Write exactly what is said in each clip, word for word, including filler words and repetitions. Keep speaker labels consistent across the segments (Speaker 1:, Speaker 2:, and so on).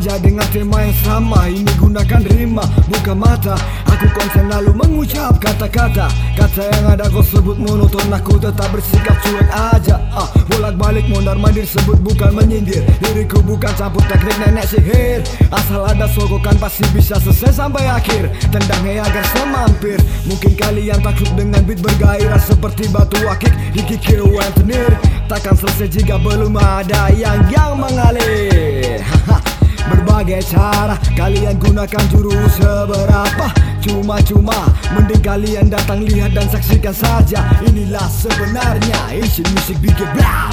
Speaker 1: saja dengan tema yang sama. Ini gunakan rima, buka mata. Aku konsen lalu mengucap kata-kata. Kata yang ada kau sebut monoton, aku tetap bersikap cuek aja. ah, Bolak-balik mondar mandir sebut bukan menyindir. Diriku bukan campur teknik nenek sihir. Asal ada sogokan pasti bisa selesai sampai akhir. Tendang hei agar semampir. Mungkin kalian takut dengan beat bergairah seperti batu akik di kikir wantenir. Takkan selesai jika belum ada yang yang mengalir. Berbagai cara kalian gunakan jurus seberapa. Cuma-cuma mending kalian datang lihat dan saksikan saja. Inilah sebenarnya isi musik bikin blah.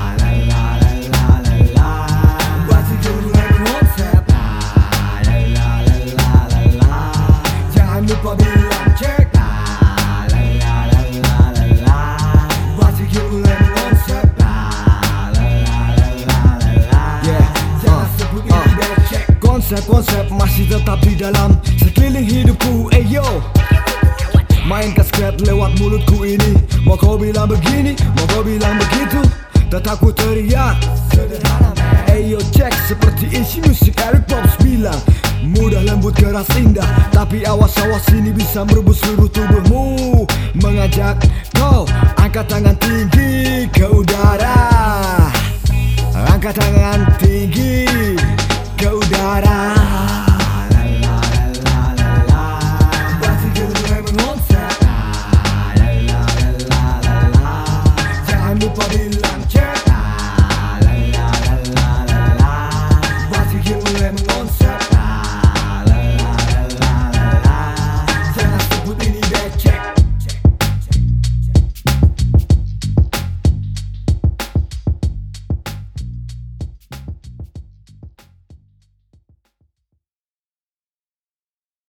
Speaker 1: Jangan lupa bilang cek. Konsep-konsep masih tetap di dalam sekeliling hidupku, eyo. Mainkan script lewat mulutku ini. Mau kau bilang begini, mau kau bilang begitu, tetap ku teriak sederhana. Eyo cek seperti isi musik Eric Pops bilang. Mudah, lembut, keras, indah, tapi awas-awas ini bisa merebus seluruh tubuhmu. Mengajak kau angkat tangan tinggi ke udara. Angkat tangan tinggi